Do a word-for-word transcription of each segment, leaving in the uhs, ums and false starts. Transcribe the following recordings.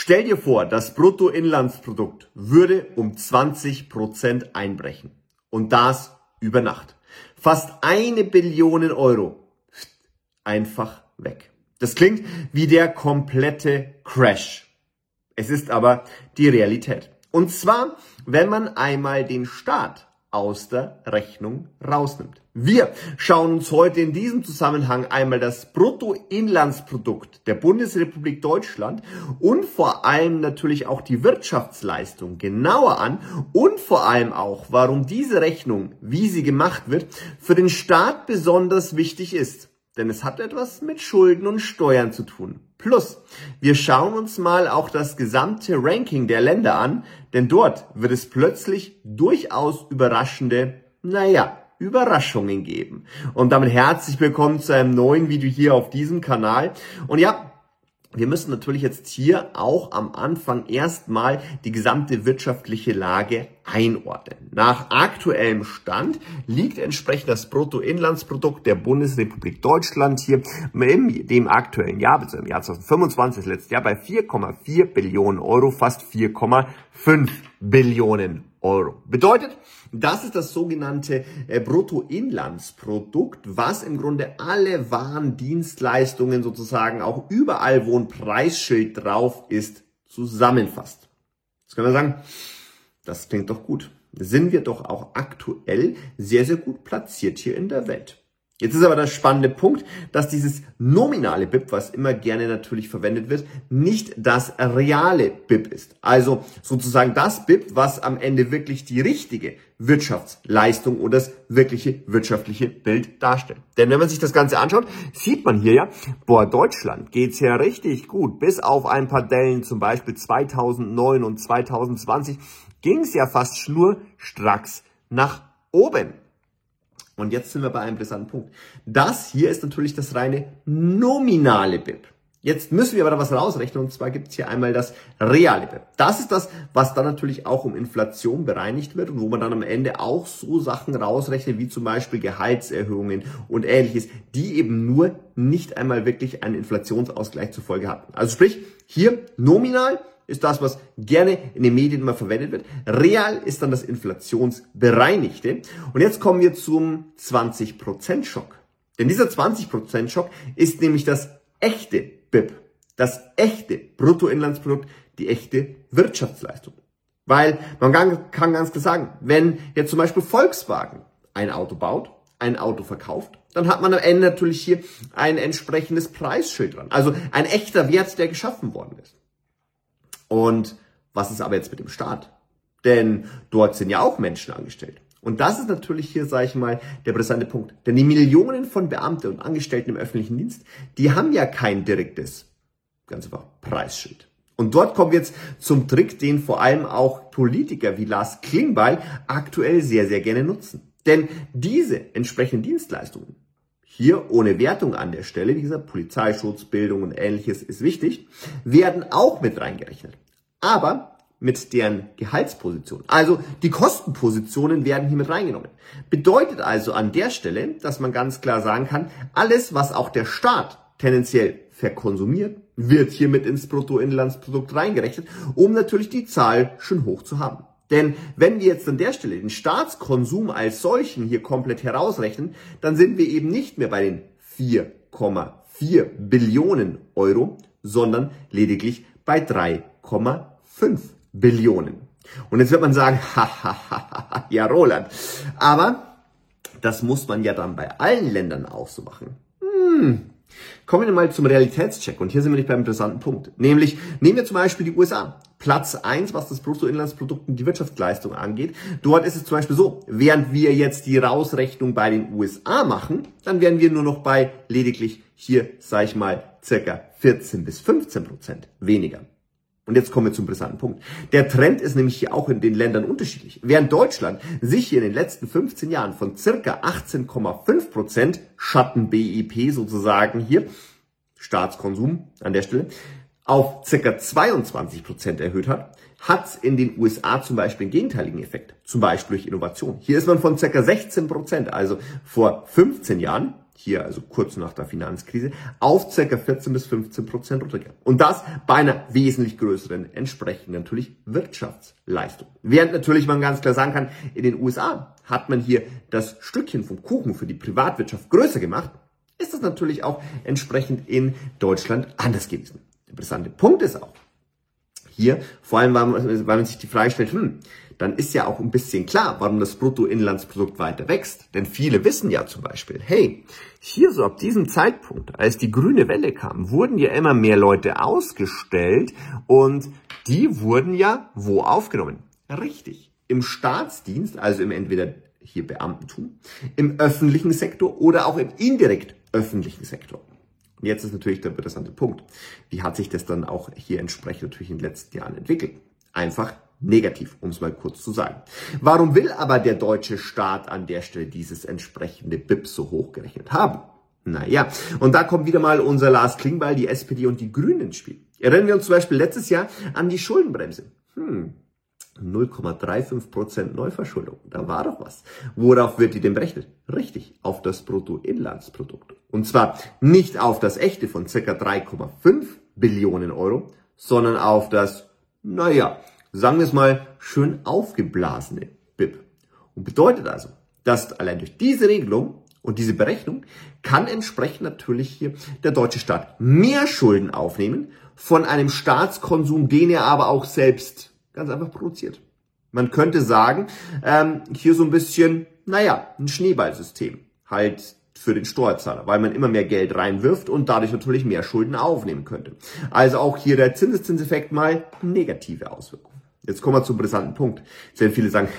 Stell dir vor, das Bruttoinlandsprodukt würde um zwanzig Prozent einbrechen. Und das über Nacht. Fast eine Billion Euro. Einfach weg. Das klingt wie der komplette Crash. Es ist aber die Realität. Und zwar, wenn man einmal den Staat aus der Rechnung rausnimmt. Wir schauen uns heute in diesem Zusammenhang einmal das Bruttoinlandsprodukt der Bundesrepublik Deutschland und vor allem natürlich auch die Wirtschaftsleistung genauer an und vor allem auch, warum diese Rechnung, wie sie gemacht wird, für den Staat besonders wichtig ist. Denn es hat etwas mit Schulden und Steuern zu tun. Plus, wir schauen uns mal auch das gesamte Ranking der Länder an, denn dort wird es plötzlich durchaus überraschende, naja, Überraschungen geben. Und damit herzlich willkommen zu einem neuen Video hier auf diesem Kanal. Und ja, wir müssen natürlich jetzt hier auch am Anfang erstmal die gesamte wirtschaftliche Lage einordnen. Nach aktuellem Stand liegt entsprechend das Bruttoinlandsprodukt der Bundesrepublik Deutschland hier im dem aktuellen Jahr, bzw. im Jahr zweitausendfünfundzwanzig, das letzte Jahr, bei vier Komma vier Billionen Euro, fast vier Komma fünf Billionen Euro. Bedeutet, das ist das sogenannte äh, Bruttoinlandsprodukt, was im Grunde alle Waren, Dienstleistungen sozusagen auch überall, wo ein Preisschild drauf ist, zusammenfasst. Jetzt können wir sagen, das klingt doch gut. Sind wir doch auch aktuell sehr, sehr gut platziert hier in der Welt. Jetzt ist aber der spannende Punkt, dass dieses nominale B I P, was immer gerne natürlich verwendet wird, nicht das reale B I P ist. Also sozusagen das B I P, was am Ende wirklich die richtige Wirtschaftsleistung oder das wirkliche wirtschaftliche Bild darstellt. Denn wenn man sich das Ganze anschaut, sieht man hier ja, boah, Deutschland geht's ja richtig gut. Bis auf ein paar Dellen, zum Beispiel zweitausendneun und zweitausendzwanzig, ging's ja fast schnurstracks nach oben. Und jetzt sind wir bei einem interessanten Punkt. Das hier ist natürlich das reine nominale B I P. Jetzt müssen wir aber da was rausrechnen, und zwar gibt es hier einmal das reale B I P. Das ist das, was dann natürlich auch um Inflation bereinigt wird und wo man dann am Ende auch so Sachen rausrechnet, wie zum Beispiel Gehaltserhöhungen und ähnliches, die eben nur nicht einmal wirklich einen Inflationsausgleich zur Folge hatten. Also sprich, hier nominal ist das, was gerne in den Medien immer verwendet wird. Real ist dann das Inflationsbereinigte. Und jetzt kommen wir zum zwanzig Prozent Schock. Denn dieser zwanzig Prozent Schock ist nämlich das echte B I P. Das echte Bruttoinlandsprodukt, die echte Wirtschaftsleistung. Weil man kann ganz klar sagen, wenn jetzt zum Beispiel Volkswagen ein Auto baut, ein Auto verkauft, dann hat man am Ende natürlich hier ein entsprechendes Preisschild dran. Also ein echter Wert, der geschaffen worden ist. Und was ist aber jetzt mit dem Staat? Denn dort sind ja auch Menschen angestellt. Und das ist natürlich hier, sage ich mal, der brisante Punkt. Denn die Millionen von Beamten und Angestellten im öffentlichen Dienst, die haben ja kein direktes, ganz einfach, Preisschild. Und dort kommen wir jetzt zum Trick, den vor allem auch Politiker wie Lars Klingbeil aktuell sehr, sehr gerne nutzen. Denn diese entsprechenden Dienstleistungen, hier ohne Wertung an der Stelle, wie gesagt, Polizeischutz, Bildung und ähnliches ist wichtig, werden auch mit reingerechnet. Aber mit deren Gehaltsposition. Also die Kostenpositionen werden hier mit reingenommen. Bedeutet also an der Stelle, dass man ganz klar sagen kann, alles, was auch der Staat tendenziell verkonsumiert, wird hier mit ins Bruttoinlandsprodukt reingerechnet, um natürlich die Zahl schön hoch zu haben. Denn wenn wir jetzt an der Stelle den Staatskonsum als solchen hier komplett herausrechnen, dann sind wir eben nicht mehr bei den vier Komma vier Billionen Euro, sondern lediglich bei drei Komma fünf Billionen. Und jetzt wird man sagen, hahaha, ja Roland, aber das muss man ja dann bei allen Ländern auch so machen. Hm. Kommen wir mal zum Realitätscheck und hier sind wir nicht beim interessanten Punkt. Nämlich, nehmen wir zum Beispiel die U S A. Platz eins, was das Bruttoinlandsprodukt und die Wirtschaftsleistung angeht. Dort ist es zum Beispiel so, während wir jetzt die Rausrechnung bei den U S A machen, dann wären wir nur noch bei lediglich hier, sage ich mal, circa vierzehn bis fünfzehn Prozent weniger. Und jetzt kommen wir zum interessanten Punkt. Der Trend ist nämlich hier auch in den Ländern unterschiedlich. Während Deutschland sich hier in den letzten fünfzehn Jahren von circa achtzehn Komma fünf Prozent Schatten-B I P sozusagen hier, Staatskonsum an der Stelle, auf circa zweiundzwanzig Prozent erhöht hat, hat es in den U S A zum Beispiel einen gegenteiligen Effekt. Zum Beispiel durch Innovation. Hier ist man von circa sechzehn Prozent, also vor fünfzehn Jahren, hier also kurz nach der Finanzkrise, auf ca. vierzehn bis fünfzehn Prozent runtergegangen. Und das bei einer wesentlich größeren entsprechenden natürlich Wirtschaftsleistung. Während natürlich man ganz klar sagen kann, in den U S A hat man hier das Stückchen vom Kuchen für die Privatwirtschaft größer gemacht, ist das natürlich auch entsprechend in Deutschland anders gewesen. Der interessante Punkt ist auch, hier, vor allem, weil man, weil man sich die Frage stellt, hm, dann ist ja auch ein bisschen klar, warum das Bruttoinlandsprodukt weiter wächst. Denn viele wissen ja zum Beispiel, hey, hier so ab diesem Zeitpunkt, als die grüne Welle kam, wurden ja immer mehr Leute ausgestellt und die wurden ja wo aufgenommen? Richtig, im Staatsdienst, also im entweder hier Beamtentum, im öffentlichen Sektor oder auch im indirekt öffentlichen Sektor. Und jetzt ist natürlich der interessante Punkt. Wie hat sich das dann auch hier entsprechend natürlich in den letzten Jahren entwickelt? Einfach negativ, um es mal kurz zu sagen. Warum will aber der deutsche Staat an der Stelle dieses entsprechende B I P so hochgerechnet haben? Naja, und da kommt wieder mal unser Lars Klingbeil, die S P D und die Grünen ins Spiel. Erinnern wir uns zum Beispiel letztes Jahr an die Schuldenbremse. Hm. null Komma fünfunddreißig Prozent Neuverschuldung, da war doch was. Worauf wird die denn berechnet? Richtig, auf das Bruttoinlandsprodukt. Und zwar nicht auf das echte von ca. drei Komma fünf Billionen Euro, sondern auf das, naja, sagen wir es mal, schön aufgeblasene B I P. Und bedeutet also, dass allein durch diese Regelung und diese Berechnung kann entsprechend natürlich hier der deutsche Staat mehr Schulden aufnehmen von einem Staatskonsum, den er aber auch selbst ganz einfach produziert. Man könnte sagen, ähm, hier so ein bisschen, naja, ein Schneeballsystem halt für den Steuerzahler, weil man immer mehr Geld reinwirft und dadurch natürlich mehr Schulden aufnehmen könnte. Also auch hier der Zinseszinseffekt mal negative Auswirkungen. Jetzt kommen wir zum brisanten Punkt. Sehr viele sagen,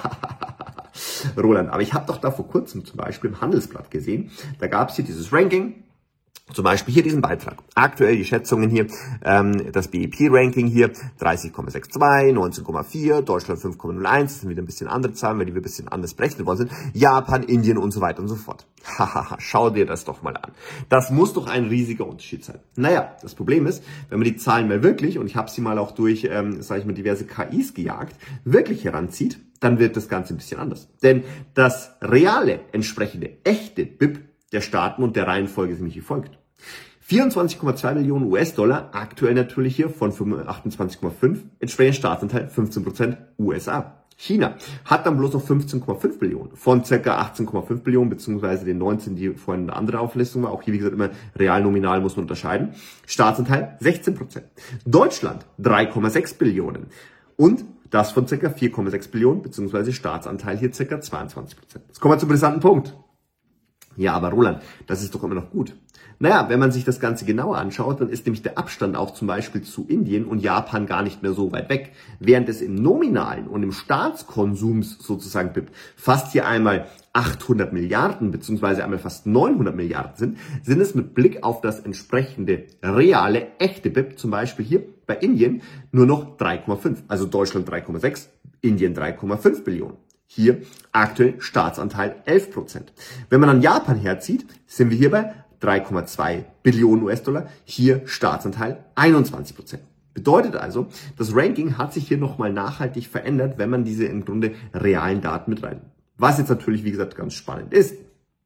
Roland, aber ich habe doch da vor kurzem zum Beispiel im Handelsblatt gesehen, da gab es hier dieses Ranking, zum Beispiel hier diesen Beitrag. Aktuell die Schätzungen hier, ähm, das B I P-Ranking hier, dreißig Komma zweiundsechzig, neunzehn Komma vier, Deutschland fünf Komma null eins, das sind wieder ein bisschen andere Zahlen, weil die wir ein bisschen anders berechnet worden sind, Japan, Indien und so weiter und so fort. Hahaha, schau dir das doch mal an. Das muss doch ein riesiger Unterschied sein. Naja, das Problem ist, wenn man die Zahlen mal wirklich, und ich habe sie mal auch durch, ähm, sage ich mal, diverse K Is gejagt, wirklich heranzieht, dann wird das Ganze ein bisschen anders. Denn das reale, entsprechende, echte B I P der Staaten und der Reihenfolge ist nämlich wie folgt. vierundzwanzig Komma zwei Millionen U S-Dollar, aktuell natürlich hier von achtundzwanzig Komma fünf, entsprechend Staatsanteil fünfzehn Prozent U S A. China hat dann bloß noch fünfzehn Komma fünf Billionen von ca. achtzehn Komma fünf Billionen, beziehungsweise den neunzehn, die vorhin eine andere Auflistung war. Auch hier, wie gesagt, immer real, nominal muss man unterscheiden. Staatsanteil sechzehn Prozent. Deutschland drei Komma sechs Billionen. Und das von ca. vier Komma sechs Billionen, beziehungsweise Staatsanteil hier ca. zweiundzwanzig Prozent. Jetzt kommen wir zum brisanten Punkt. Ja, aber Roland, das ist doch immer noch gut. Naja, wenn man sich das Ganze genauer anschaut, dann ist nämlich der Abstand auch zum Beispiel zu Indien und Japan gar nicht mehr so weit weg. Während es im nominalen und im Staatskonsums sozusagen B I P fast hier einmal achthundert Milliarden beziehungsweise einmal fast neunhundert Milliarden sind, sind es mit Blick auf das entsprechende reale, echte B I P, zum Beispiel hier bei Indien, nur noch drei Komma fünf. Also Deutschland drei Komma sechs, Indien drei Komma fünf Billionen. Hier aktuell Staatsanteil elf Prozent. Wenn man dann Japan herzieht, sind wir hier bei drei Komma zwei Billionen U S-Dollar, hier Staatsanteil einundzwanzig Prozent. Bedeutet also, das Ranking hat sich hier nochmal nachhaltig verändert, wenn man diese im Grunde realen Daten mit rein. Was jetzt natürlich, wie gesagt, ganz spannend ist,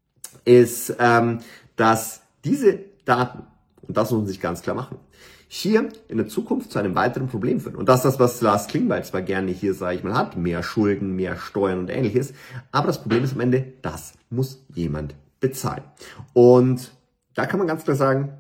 ist, ähm, dass diese Daten, und das muss man sich ganz klar machen, hier in der Zukunft zu einem weiteren Problem führen. Und das ist das, was Lars Klingbeil zwar gerne hier, sage ich mal, hat, mehr Schulden, mehr Steuern und ähnliches, aber das Problem ist am Ende, das muss jemand bezahlen. Und da kann man ganz klar sagen,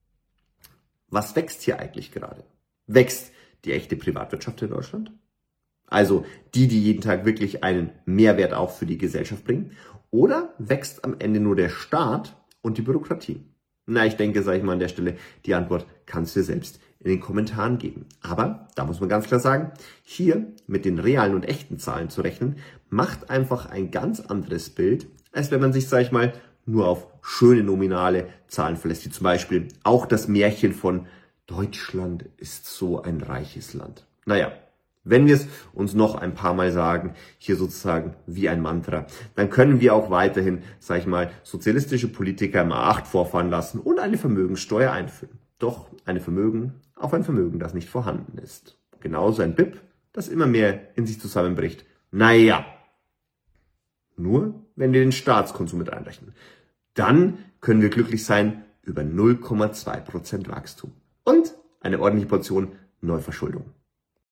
was wächst hier eigentlich gerade? Wächst die echte Privatwirtschaft in Deutschland? Also die, die jeden Tag wirklich einen Mehrwert auch für die Gesellschaft bringen? Oder wächst am Ende nur der Staat und die Bürokratie? Na, ich denke, sage ich mal an der Stelle, die Antwort kannst du dir selbst in den Kommentaren geben. Aber da muss man ganz klar sagen, hier mit den realen und echten Zahlen zu rechnen, macht einfach ein ganz anderes Bild, als wenn man sich, sage ich mal, nur auf schöne nominale Zahlen verlässt, wie zum Beispiel auch das Märchen von Deutschland ist so ein reiches Land. Naja, wenn wir es uns noch ein paar Mal sagen, hier sozusagen wie ein Mantra, dann können wir auch weiterhin, sag ich mal, sozialistische Politiker im A acht vorfahren lassen und eine Vermögenssteuer einführen. Doch eine Vermögen auf ein Vermögen, das nicht vorhanden ist. Genauso ein B I P, das immer mehr in sich zusammenbricht. Naja, nur wenn wir den Staatskonsum mit einrechnen. Dann können wir glücklich sein über null Komma zwei Prozent Wachstum und eine ordentliche Portion Neuverschuldung.